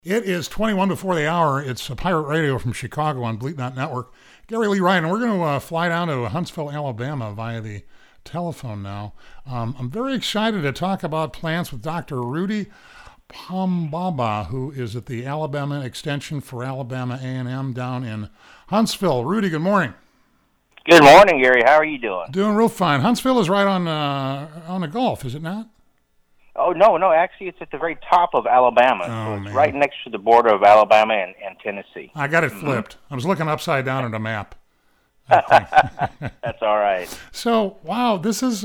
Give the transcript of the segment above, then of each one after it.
It is 21 before the hour. It's a Pirate Radio from Chicago on Bleaknut Network. Gary Lee Ryan, and we're going to fly down to Huntsville, Alabama via the telephone now. I'm very excited to talk about plants with Dr. Rudy Pambaba, who is at the Alabama Extension for Alabama A&M down in Huntsville. Rudy, good morning. Good morning, Gary. How are you doing? Doing real fine. Huntsville is right on the Gulf, is it not? Oh, no. Actually, it's at the very top of Alabama. So it's man. right next to the border of Alabama and Tennessee. I got it flipped. I was looking upside down at a map. That's all right. So, wow, this is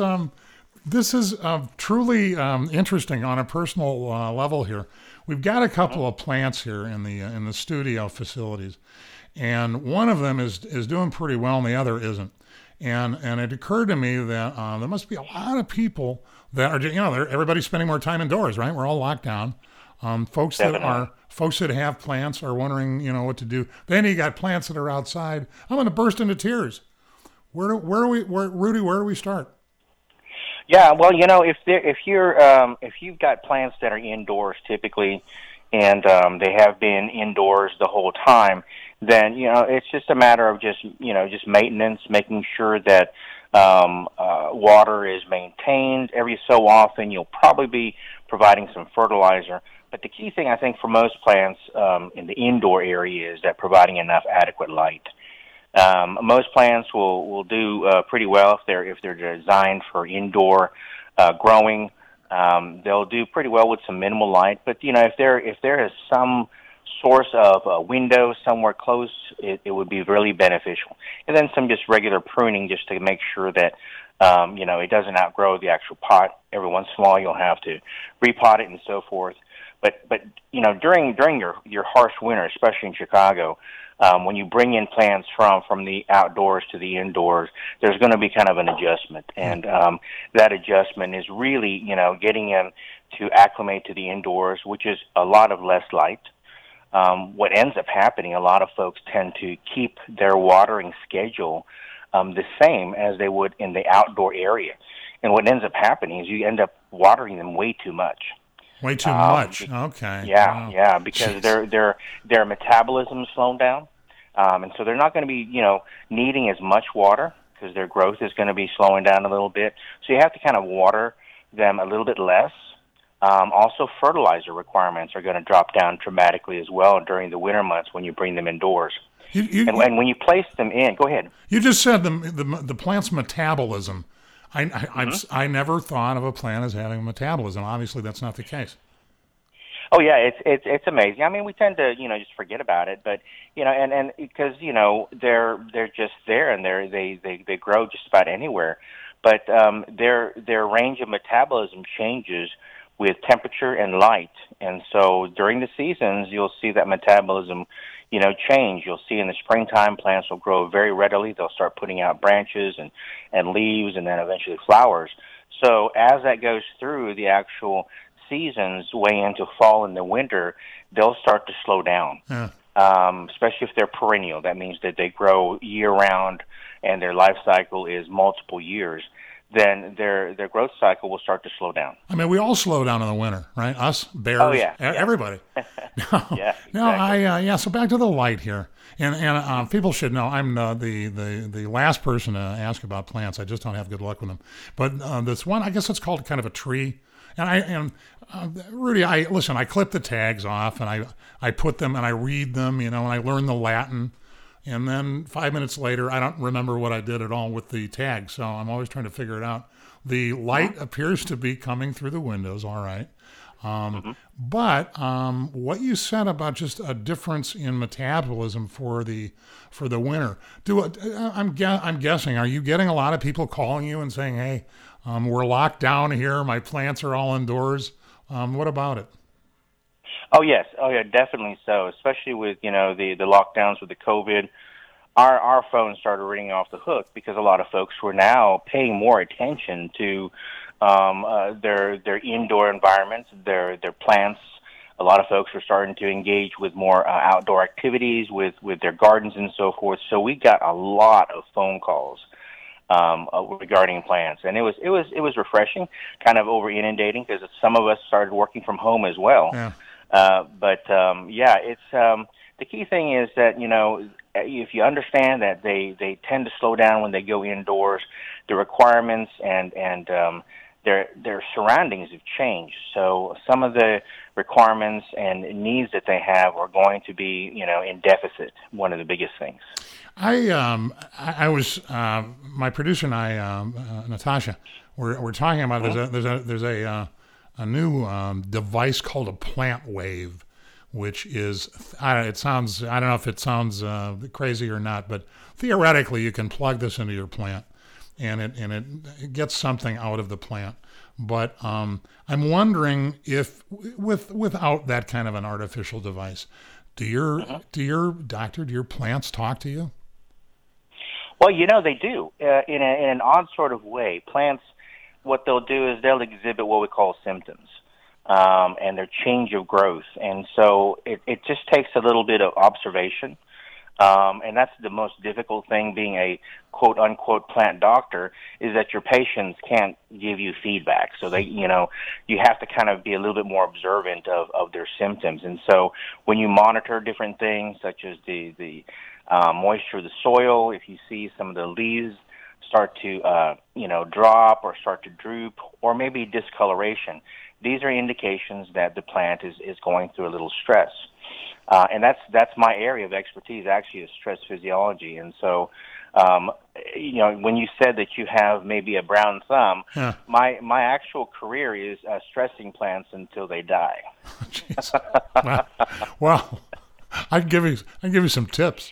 truly interesting on a personal level here. We've got a couple of plants here in the studio facilities, and one of them is doing pretty well, and the other isn't. And it occurred to me that there must be a lot of people that are, everybody's spending more time indoors, right? We're all locked down. Folks that have plants are wondering, what to do. Then you got plants that are outside. I'm going to burst into tears. Rudy, where do we start? Yeah, well, if you've got plants that are indoors typically, and they have been indoors the whole time, then it's just a matter of just maintenance, making sure that water is maintained every so often. You'll probably be providing some fertilizer. But the key thing, I think, for most plants in the indoor area is that providing enough adequate light. Most plants will do pretty well if they're designed for indoor growing. They'll do pretty well with some minimal light. But if there is some source of a window somewhere close, it would be really beneficial. And then some just regular pruning just to make sure that it doesn't outgrow the actual pot. Every once in a while, you'll have to repot it and so forth. But during your harsh winter, especially in Chicago, when you bring in plants from the outdoors to the indoors, there's going to be kind of an adjustment, and that adjustment is really getting them to acclimate to the indoors, which is a lot of less light. What ends up happening, a lot of folks tend to keep their watering schedule the same as they would in the outdoor area, and what ends up happening is you end up watering them way too much. Way too much. Okay. Yeah, wow. Yeah, because their metabolism is slowed down, and so they're not going to be needing as much water because their growth is going to be slowing down a little bit. So you have to kind of water them a little bit less. Also, fertilizer requirements are going to drop down dramatically as well during the winter months when you bring them indoors. And when you place them in, go ahead. You just said the plant's metabolism. I never thought of a plant as having a metabolism. Obviously, that's not the case. Oh yeah, it's amazing. I mean, we tend to just forget about it, but and because they're just there and they grow just about anywhere, but their range of metabolism changes with temperature and light, and so during the seasons you'll see that metabolism change. You'll see in the springtime plants will grow very readily. They'll start putting out branches and leaves and then eventually flowers. So as that goes through the actual seasons way into fall and the winter, they'll start to slow down, especially if they're perennial. That means that they grow year-round and their life cycle is multiple years. Then their growth cycle will start to slow down. I mean, we all slow down in the winter, right? Us, bears, everybody. So back to the light here. And people should know I'm the last person to ask about plants. I just don't have good luck with them. But this one, I guess it's called kind of a tree. And Rudy, I clip the tags off and I put them and I read them, and I learn the Latin. And then 5 minutes later, I don't remember what I did at all with the tag. So I'm always trying to figure it out. The light appears to be coming through the windows, all right. But what you said about just a difference in metabolism for the winter, I'm guessing, are you getting a lot of people calling you and saying, hey, we're locked down here, my plants are all indoors? What about it? Oh yes, definitely so. Especially with the lockdowns with the COVID, our phones started ringing off the hook because a lot of folks were now paying more attention to their indoor environments, their plants. A lot of folks were starting to engage with more outdoor activities with their gardens and so forth. So we got a lot of phone calls regarding plants, and it was refreshing, kind of over inundating because some of us started working from home as well. Yeah. Yeah, it's the key thing is that if you understand that they tend to slow down when they go indoors, the requirements and their surroundings have changed. So some of the requirements and needs that they have are going to be in deficit. One of the biggest things. I was my producer and I, Natasha, we're talking about there's a new device called a Plant Wave, which is it sounds, I don't know if it sounds crazy or not, but theoretically you can plug this into your plant and it gets something out of the plant. But I'm wondering if without that kind of an artificial device, do your plants talk to you? Well, they do in an odd sort of way. Plants, what they'll do is they'll exhibit what we call symptoms and their change of growth. And so it just takes a little bit of observation. And that's the most difficult thing being a quote-unquote plant doctor, is that your patients can't give you feedback. So you have to kind of be a little bit more observant of their symptoms. And so when you monitor different things, such as the moisture of the soil, if you see some of the leaves start to drop or start to droop, or maybe discoloration, these are indications that the plant is going through a little stress. And that's my area of expertise, actually, is stress physiology. And so, when you said that you have maybe a brown thumb, my actual career is stressing plants until they die. Jeez. Well, I'd give you some tips.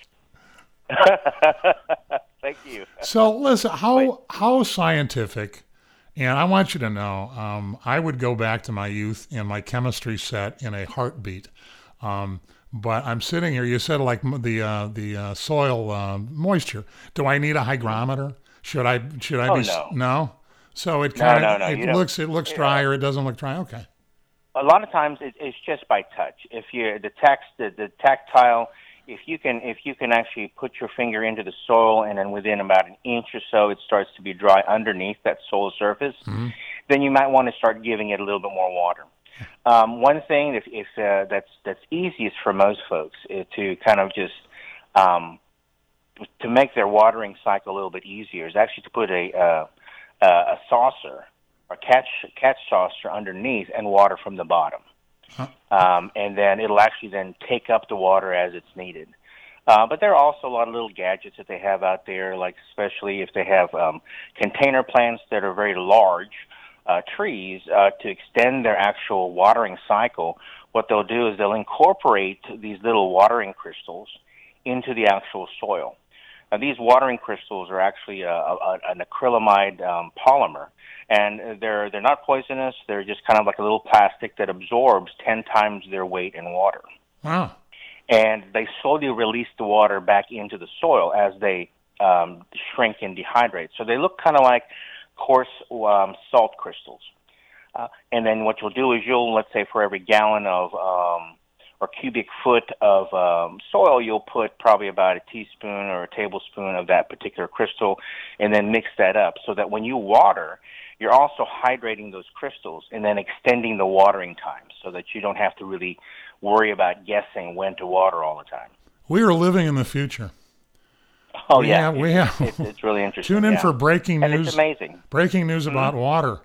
Thank you. So listen, how scientific, and I want you to know, I would go back to my youth and my chemistry set in a heartbeat. But I'm sitting here. You said like the soil moisture. Do I need a hygrometer? Should I be no? So it kind of it looks dry or it doesn't look dry. Okay. A lot of times it's just by touch. If you're the tactile, if you can actually put your finger into the soil and then within about an inch or so it starts to be dry underneath that soil surface, then you might want to start giving it a little bit more water. One thing if that's easiest for most folks is to kind of just to make their watering cycle a little bit easier is actually to put a saucer or catch saucer underneath and water from the bottom. And then it'll actually then take up the water as it's needed. But there are also a lot of little gadgets that they have out there, like especially if they have container plants that are very large, trees, to extend their actual watering cycle. What they'll do is they'll incorporate these little watering crystals into the actual soil. Now, these watering crystals are actually an acrylamide polymer, and they're not poisonous. They're just kind of like a little plastic that absorbs 10 times their weight in water. Wow. And they slowly release the water back into the soil as they shrink and dehydrate. So they look kind of like coarse salt crystals. And then what you'll do is let's say for every gallon of or cubic foot of soil, you'll put probably about a teaspoon or a tablespoon of that particular crystal and then mix that up so that when you water, you're also hydrating those crystals and then extending the watering time so that you don't have to really worry about guessing when to water all the time. We are living in the future. Oh, yeah. It's really interesting. Tune in for breaking news. And it's amazing. Breaking news about water.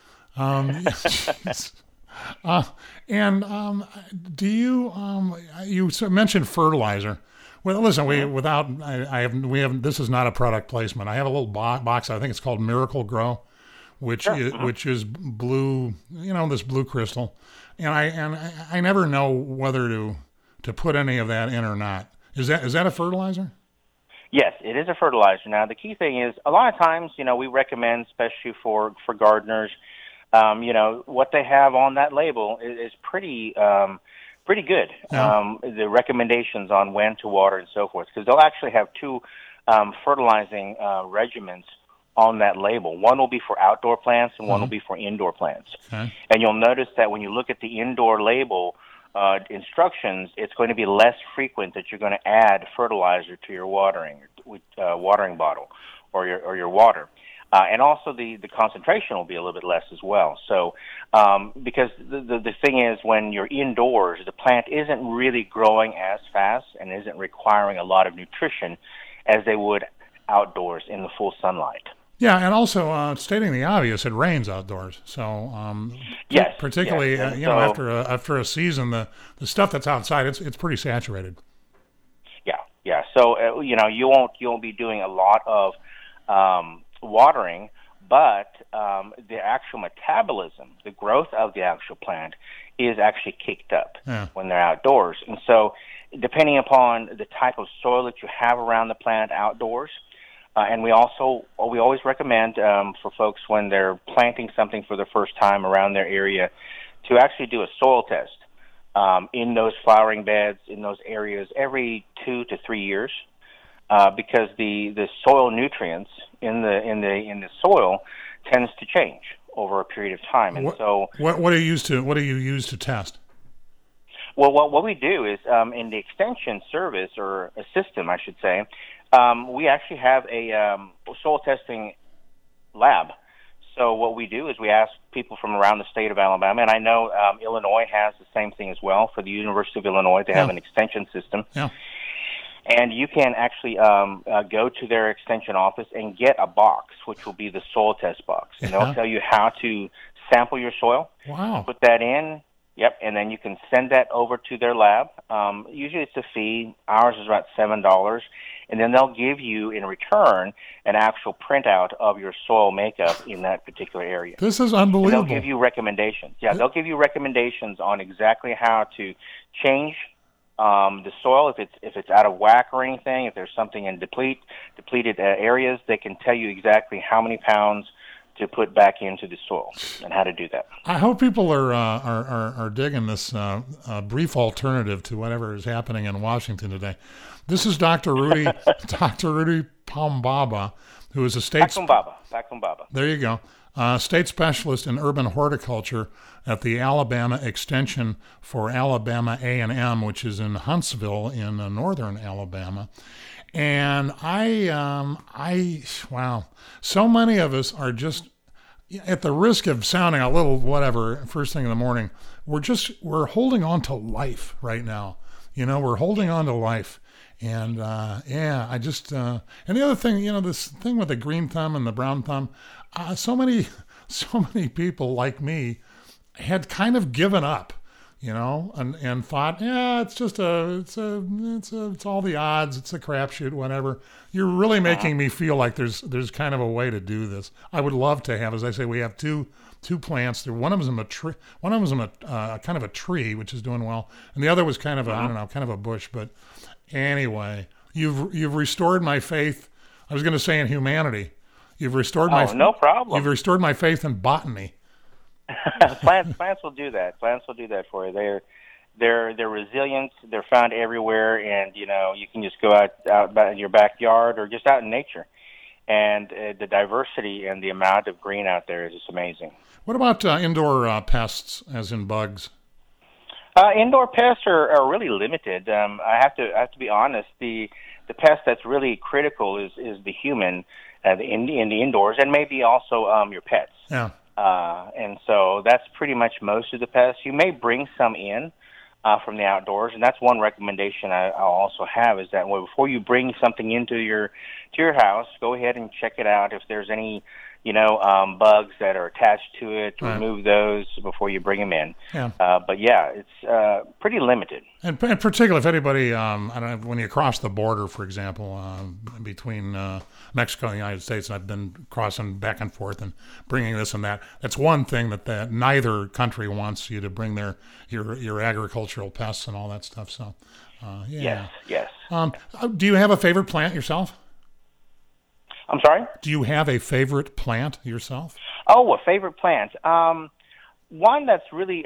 Do you mentioned fertilizer. Well, listen, we have this is not a product placement. I have a little box. I think it's called Miracle Grow, which is blue. This blue crystal, and I never know whether to put any of that in or not. Is that a fertilizer? Yes, it is a fertilizer. Now, the key thing is a lot of times, we recommend, especially for gardeners, what they have on that label is pretty good. Yeah. The recommendations on when to water and so forth, because they'll actually have two fertilizing regimens on that label. One will be for outdoor plants and one will be for indoor plants. Okay. And you'll notice that when you look at the indoor label instructions, it's going to be less frequent that you're going to add fertilizer to your watering bottle or your water. And also the concentration will be a little bit less as well. So because the thing is, when you're indoors, the plant isn't really growing as fast and isn't requiring a lot of nutrition as they would outdoors in the full sunlight. Yeah, and also stating the obvious, it rains outdoors. So yes, particularly yes. You know, after a season, the stuff that's outside, it's pretty saturated. Yeah. So you know, you won't be doing a lot of watering, but the actual metabolism, the growth of the actual plant, is actually kicked up when they're outdoors. And so, depending upon the type of soil that you have around the plant outdoors, and we always recommend for folks when they're planting something for the first time around their area to actually do a soil test in those flowering beds in those areas every 2 to 3 years, because the soil nutrients in the soil tends to change over a period of time. And what do you use to test? Well, what we do is in the extension service, or a system, I should say, we actually have a soil testing lab. So what we do is we ask people from around the state of Alabama, and I know Illinois has the same thing as well. For the University of Illinois, they have an extension system. Yeah. And you can actually go to their extension office and get a box, which will be the soil test box. And they'll tell you how to sample your soil, put that in, and then you can send that over to their lab. Usually it's a fee. Ours is about $7. And then they'll give you, in return, an actual printout of your soil makeup in that particular area. This is unbelievable. And they'll give you recommendations. Yeah, they'll give you recommendations on exactly how to change the soil, if it's out of whack or anything. If there's something in depleted areas, they can tell you exactly how many pounds to put back into the soil and how to do that. I hope people are digging this brief alternative to whatever is happening in Washington today. This is Dr. Rudy Pambaba, who is a state Pambaba. There you go. State specialist in urban horticulture at the Alabama Extension for Alabama A&M, which is in Huntsville in northern Alabama. And wow, so many of us are just, at the risk of sounding a little whatever first thing in the morning, we're holding on to life right now. You know, we're holding on to life. And I just and the other thing, you know, this thing with the green thumb and the brown thumb, so many people like me had kind of given up, you know, and thought, it's all the odds, it's a crapshoot, whatever. You're really making me feel like there's kind of a way to do this. I would love to have, as I say, we have two plants there. One of them is a tree, one of them is kind of a tree, which is doing well, and the other was kind of a, I don't know, kind of a bush, but. Anyway, you've restored my faith. I was going to say in humanity. You've restored no problem. You've restored my faith in botany. Plants will do that. Plants will do that for you. They're resilient. They're found everywhere, and you know you can just go out in your backyard or just out in nature, and the diversity and the amount of green out there is just amazing. What about indoor pests, as in bugs? Indoor pests are really limited. I have to be honest. The pest that's really critical is the human in the indoors, and maybe also your pets. Yeah. And so that's pretty much most of the pests. You may bring some in from the outdoors, and that's one recommendation I'll also have is that before you bring something into your house, go ahead and check it out. If there's any bugs that are attached to it, remove those before you bring them in. Yeah. But yeah, it's pretty limited. And particularly if anybody, I don't know, when you cross the border, for example, between Mexico and the United States, and I've been crossing back and forth and bringing this and that. That's one thing that neither country wants you to bring your agricultural pests and all that stuff. So, yeah. Yes. Do you have a favorite plant yourself? I'm sorry? Do you have a favorite plant yourself? Oh, a favorite plant. One that's really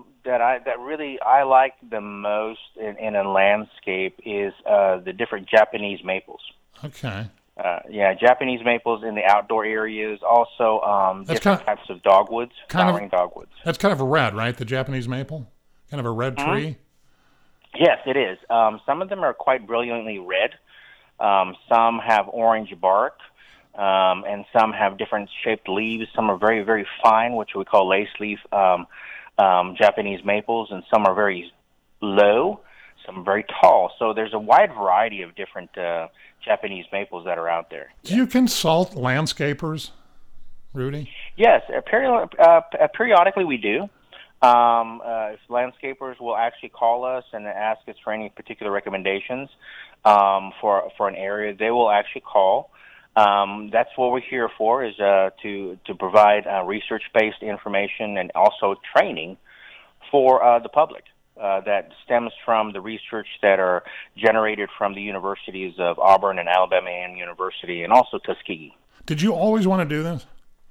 that I like the most in a landscape is the different Japanese maples. Okay. Japanese maples in the outdoor areas. Also, different types of dogwoods, flowering dogwoods. That's kind of a red, right? The Japanese maple, kind of a red tree. Yes, it is. Some of them are quite brilliantly red. Some have orange bark. and some have different shaped leaves. Some are very, very fine, which we call lace leaf Japanese maples, and some are very low, some are very tall. So there's a wide variety of different Japanese maples that are out there. Do you consult landscapers, Rudy? Yes, periodically we do. If landscapers will actually call us and ask us for any particular recommendations for an area, they will actually call. That's what we're here for, is to provide research-based information and also training for the public that stems from the research that are generated from the universities of Auburn and Alabama A&M University, and also Tuskegee. Did you always want to do this?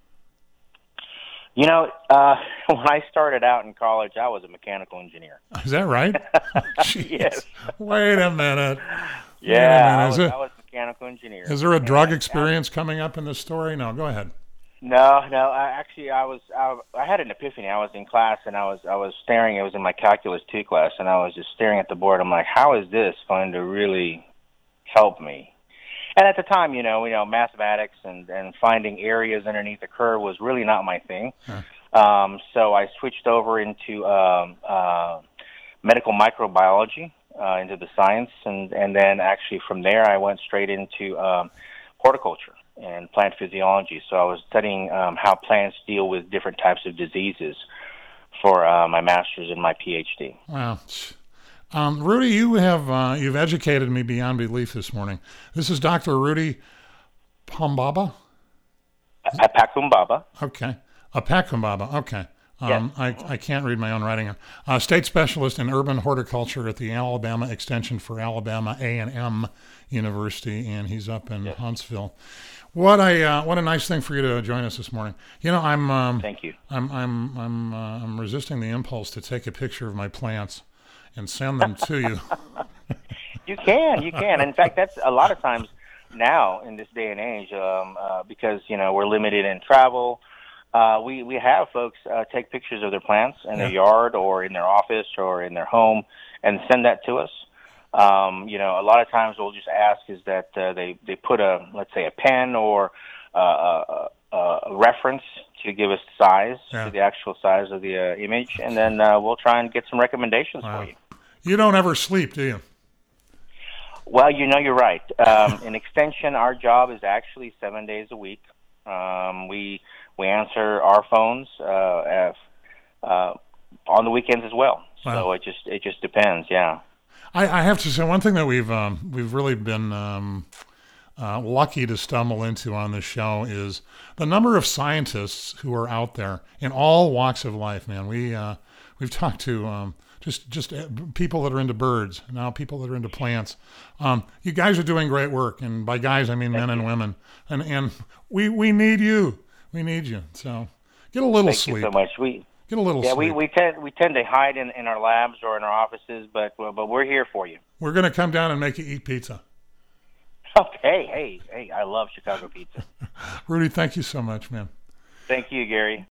You know, when I started out in college, I was a mechanical engineer. Is that right? Yes. Wait a minute. Yeah, I was a mechanical engineer. Is there a drug experience coming up in this story? No, go ahead. No. I had an epiphany. I was in class and I was staring. It was in my Calculus 2 class, and I was just staring at the board. I'm like, how is this going to really help me? And at the time, you know, mathematics and finding areas underneath the curve was really not my thing. Huh. So I switched over into medical microbiology, into the science, and then actually from there I went straight into horticulture and plant physiology. So I was studying how plants deal with different types of diseases for my master's and my PhD. Wow. Rudy, you've educated me beyond belief this morning. This is Dr. Rudy Pambaba? Apakumbaba. Okay. Apakumbaba. Okay. Yes. I can't read my own writing. State specialist in urban horticulture at the Alabama Extension for Alabama A&M University, and he's up in Huntsville. What a nice thing for you to join us this morning. You know, Thank you. I'm resisting the impulse to take a picture of my plants and send them to you. You can. In fact, that's a lot of times now in this day and age, because, you know, we're limited in travel. We have folks take pictures of their plants in their yard or in their office or in their home and send that to us. You know, a lot of times we'll just ask is that they put let's say a pen or a reference to give us size, to the actual size of the image, and then we'll try and get some recommendations for you. You don't ever sleep, do you? Well, you know, you're right. In Extension, our job is actually 7 days a week. We answer our phones on the weekends as well. So it just depends. Yeah. I have to say one thing that we've really been lucky to stumble into on this show is the number of scientists who are out there in all walks of life. Man, we've talked to just people that are into birds, now people that are into plants. You guys are doing great work, and by guys I mean men and women. And we need you. We need you. So get a little sleep. Thank you so much. Get a little sleep. We tend to hide in our labs or in our offices, but we're here for you. We're going to come down and make you eat pizza. Okay. Hey, I love Chicago pizza. Rudy, thank you so much, man. Thank you, Gary.